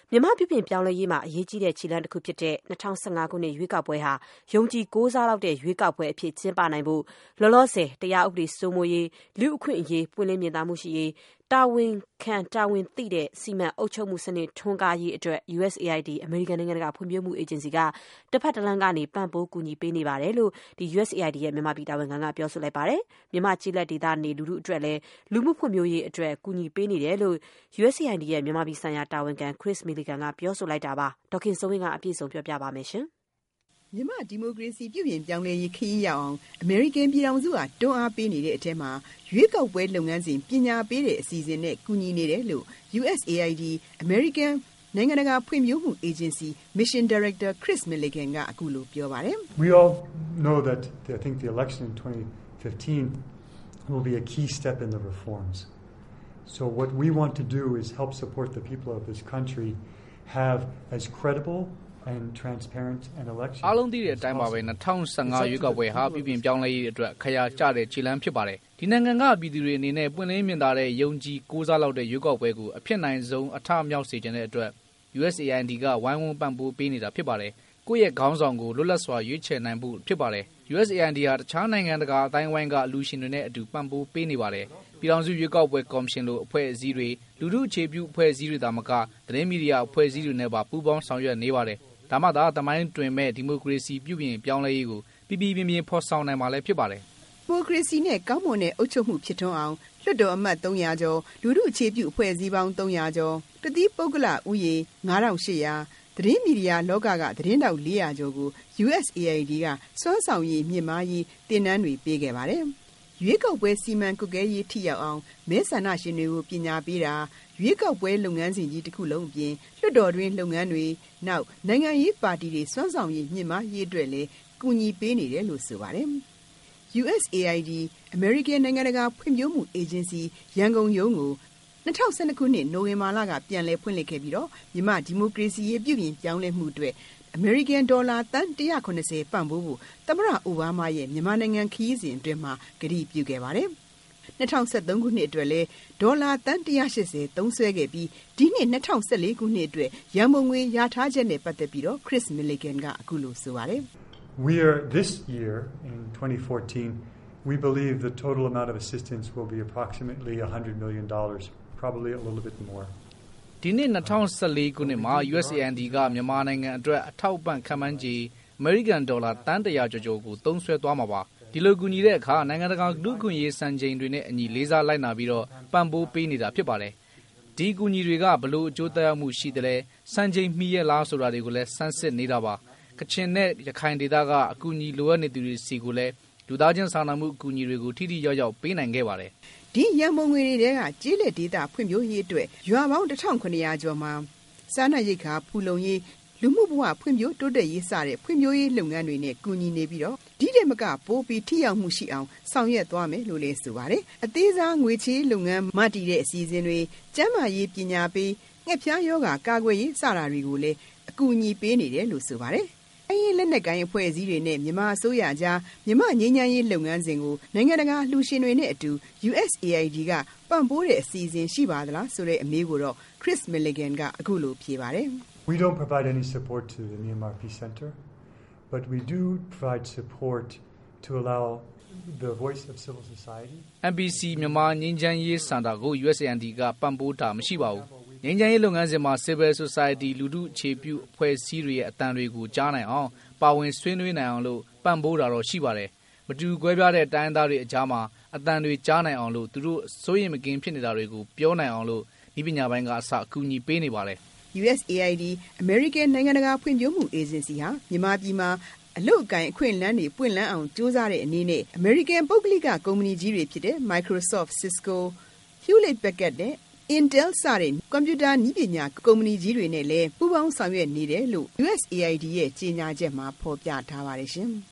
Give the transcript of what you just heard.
မြန်မာ့ပြုပြင်ပြောင်းလဲရေးမှာအရေးကြီးတဲ့ခြေလှမ်းတစ်ခုဖြစ်တဲ့2015ခုနှစ်ရွေးကောက်ပွဲဟာယုံကြည်ကိုးစားလောက်တဲ့ရွေးကောက်ပွဲအဖြစ်ကျင်းပနိုင်ဖို့လောလောဆယ်တရားဥပဒေစိုးမိုးရေးလူ့အခွင့်အရေးပွင့်လင်းမြင်သာမှုရှိရေးတာဝန်ခံတာဝန်သိတဲ့စီမံအုပ်ချုပ်မှုစနစ်ထွန်းကားရေးအတွက် USAID အမေရိကန်နိုင်ငံတကာဖွံ့ဖြိုးမှုအေဂျင်စီကတစ်ဖက်တစ်လမ်းကနေပံ့ပိုးကူညီပေးနေပါတယ်လို့USAID ရဲ့မြန်မာပြည်တာဝန်ခံကပြောဆိုလိုက်ပါတယ်။မြန်မာကျေးလက်ဒေသနေလူထုအတွက်လည်းလူမှုဖွံ့ဖြိုးရေးအတွက်ကူညီပေးနေတယ်လို့ USAID ရဲ့မြန်မာပြည်ဆိုင်ရာတာဝန်ခံ Chris Milligan ကပြောဆိုလိုက်တာပါ။ဒေါက်ခင်စိုးဝင်းကအပြည့်စုံပြောပြပါမယ်ရှင်။မြန်မာဒီမိုကရေစီပြုပြင်ပြောင်းလဲရေးခရီးရောက်အောင်အမေရိကန်ပြည်ထောင်စုကတွန်းအားပေးနေတဲ့အထက်မှာရွေးကောက်ပွဲလုပ်ငန်းစဉ်ပညာပေးတဲ့အစီအစဉ်နဲ့ကူညီနေတယ်လို့ USAID အမေရိကန်နိုင်ငံတကာဖွံ့ဖြိုးမှုအေဂျင်စီ Mission Director Chris Milligan ကအခုလိုပြောပါတယ်။ We all know that I think the election in 2015 will be a key step in the reforms. So what we want to do is help support the people of this country have as credible and transparent an election. အားလုံးသိတဲ့အတိုင်းပါပဲ2015ရွေးကောက်ပွဲဟာပြည်ပြင်ပြောင်းလဲရေးအတွက်ခရာကျတဲ့ခြေလှမ်းဖြစ်ပါတယ်။ဒီနိုင်ငံကပြည်သူတွေအနေနဲ့ပွင့်လင်းမြင်သာတဲ့ယုံကြည်ကိုးစားလောက်တဲ့ရွေးကောက်ပွဲကိုအဖြစ်နိုင်ဆုံးအထမြောက်စေချင်တဲ့အတွက် USAID ကဝိုင်းဝန်းပံ့ပိုးပေးနေတာဖြစ်ပါတယ်။ကိုယ့်ရဲ့ခေါင်းဆောင်ကိုလွတ်လပ်စွာရွေးချယ်နိုင်ဖို့ဖြစ်ပါတယ်။ USAID ဟာတခြားနိုင်ငံတကာအတိုင်းဝိုင်းကအလူရှင်တွေနဲ့အတူပံ့ပိုးပေးနေပါတယ်။ပြည်ထောင်စုရွေးကောက်ပွဲကော်မရှင်လိုအဖွဲ့အစည်းတွေလူထုအခြေပြုအဖွဲ့အစည်းတွေသာမကသတင်းမီဒီယာအဖွဲ့အစည်းတွေနဲ့ပါပူးပေါင်းဆောင်ရွက်နေပါတယ်။ဒါမှသာတမိုင်းတွင်မဲ့ဒီမိုကရေစီပြုပြင်ပြောင်းလဲရေးကိုပြပြပြင်းဖော်ဆောင်နိုင်မှာလည်းဖြစ်ပါတယ်။ဒီမိုကရေစီနဲ့ကောင်းမွန်တဲ့အုပ်ချုပ်မှုဖြစ်ထွန်းအောင်လွှတ်တော်အမတ်300ကျော်လူထုအခြေပြုအဖွဲ့အစည်းပေါင်း300ကျော်တသီးပုဂ္ဂလဥယေ9800သတင်းမီဒီယာလောကကသတင်းတောက်400ကျော်ကို USAID ကစွမ်းဆောင်ရည်မြင့်မားရေးတင်နန်းတွေပေးခဲ့ပါတယ်။ရွေးကောက်ပွဲစီမံကွပ်ကဲရေးထိရောက်အောင်မဲဆန္ဒရှင်တွေကိုပညာပေးတာရွေးကောက်ပွဲလုပ်ငန်းစဉ်ကြီးတစ်ခုလုံးအပြင်လွှတ်တော်တွင်းလုပ်ငန်းတွေနောက်နိုင်ငံရေးပါတီတွေစွမ်းဆောင်ရည်မြင့်မားရေးအတွက်လည်းကူညီပေးနေတယ်လို့ဆိုပါတယ်။ USAID အမေရိကန်နိုင်ငံတကာဖွံ့ဖြိုးမှုအေဂျင်စီရန်ကုန်ရုံးကို2012ခုနှစ်နိုဝင်ဘာလကပြန်လည်ဖွင့်လှစ်ခဲ့ပြီးတော့မြန်မာဒီမိုကရေစီရေးပြုပြင်ပြောင်းလဲမှုအတွက်အမေရိကန်ဒေါ်လာသန်း190ပံ့ပိုးဖို့သမ္မတအိုဘားမားရဲ့မြန်မာနိုင်ငံခရီးစဉ်အတွင်းမှာကတိပြုခဲ့ပါတယ်။2013ခုနှစ်အတွက်လည်းဒေါ်လာသန်း180သုံးစွဲခဲ့ပြီးဒီနှစ်2014ခုနှစ်အတွက်ရန်ပုံငွေရထားချက်နဲ့ပတ်သက်ပြီးတော့ Chris Milligan ကအခုလိုဆိုပါတယ်။ We are this year in 2014 we believe the total amount of assistance will be approximately $100 million, probably a little bit more. ဒီနှစ်2014ခုနှစ်မှာ USAID ကမြန်မာနိုင်ငံအတွက်အထောက်ပံ့ခံမှန်းကြေးအမေရိကန်ဒေါ်လာတန်း100ကျော်ကိုသုံးစွဲသွားမှာပါ။ဒီလိုကူညီတဲ့အခါနိုင်ငံတကာလူ့အခွင့်အရေးစံချိန်တွေနဲ့အညီလေးစားလိုက်နာပြီးတော့ပံ့ပိုးပေးနေတာဖြစ်ပါတယ်။ဒီကူညီတွေကဘလို့အကျိုးသက်ရောက်မှုရှိတယ်လဲစံချိန်မှီရဲ့လားဆိုတာတွေကိုလည်းစမ်းစစ်နေတာပါ။ကချင်နဲ့ရခိုင်ဒေသကအကူအညီလိုအပ်နေသူတွေစီကိုလည်းလူသားချင်းစာနာမှုအကူအညီတွေကိုထိထိရောက်ရောက်ပေးနိုင်ခဲ့ပါတယ်။ဒီရန်ပုံငွေတွေကကျေးလက်ဒေသဖွံ့ဖြိုးရေးအတွက်ရွာပေါင်း1900ကျော်မှာစားနပ်ရိက္ခာဖူလုံရေးလူမှုဘဝဖွံ့ဖြိုးတိုးတက်ရေးစတဲ့ဖွံ့ဖြိုးရေးလုပ်ငန်းတွေနဲ့ကူညီနေပြီးတော့ဒီတဲ့မကပိုးပြီးထိရောက်မှုရှိအောင်ဆောင်ရွက်သွားမယ်လို့လည်းဆိုပါတယ်။အသေးစားငွေချေးလုပ်ငန်းမတည်တဲ့အစီအစဉ်တွေကျန်းမာရေးပညာပေးငှက်ဖျားရောဂါကာကွယ်ရေးစတာတွေကိုလည်းအကူအညီပေးနေတယ်လို့ဆိုပါတယ်။အရင်လက်နက်ကိုင်အဖွဲ့အစည်းတွေနဲ့မြန်မာအစိုးရကြားမြန်မာငြိမ်းချမ်းရေးလုပ်ငန်းစဉ်ကိုနိုင်ငံတကာလှူရှင်တွေနဲ့အတူ USAID ကပံ့ပိုးတဲ့အစီအစဉ်ရှိပါသလားဆိုတဲ့အမေးကိုတော့ Chris Milligan ကအခုလိုဖြေပါတယ်။ We don't provide any support to the Myanmar Peace Center, but we do provide support to allow the voice of civil society. MPC မြန်မာငြိမ်းချမ်းရေးစင်တာကို USAID ကပံ့ပိုးတာမရှိပါဘူး။ငြိမ်းချမ်းရေးလုပ်ငန်းစဉ်မှာ Civil Society လူထုအခြေပြုအဖွဲ့အစည်းတွေရဲ့အတန်တွေကိုကြားနိုင်အောင်ပါဝင်ဆွေးနွေးနိုင်အောင်လို့ပံ့ပိုးတာတော့ရှိပါတယ်။မတူကွဲပြားတဲ့တိုင်းသားတွေအကြားမှာအတန်တွေကြားနိုင်အောင်လို့သူတို့စိုးရိမ်မကင်းဖြစ်နေတာတွေကိုပြောနိုင်အောင်လို့ဒီပညာပိုင်းကအစအကူအညီပေးနေပါတယ်။ USAID အမေရိကန်နိုင်ငံတကာဖွံ့ဖြိုးမှုအေဂျင်စီဟာမြန်မာပြည်မှာအလုပ်အကိုင်အခွင့်အလမ်းတွေပွင့်လန်းအောင်စ조사တဲ့အနေနဲ့အမေရိကန်ပုဂ္ဂလိကကုမ္ပဏီကြီးတွေဖြစ်တဲ့ Microsoft, Cisco, Hewlett Packard နဲ့ Intel စတဲ့ကွန်ပျူတာနည်းပညာကုမ္ပဏီကြီးတွေနဲ့လည်းပူးပေါင်းဆောင်ရွက်နေတယ်လို့ USAID ရဲ့ကြေညာချက်မှာဖော်ပြထားပါတယ်ရှင်။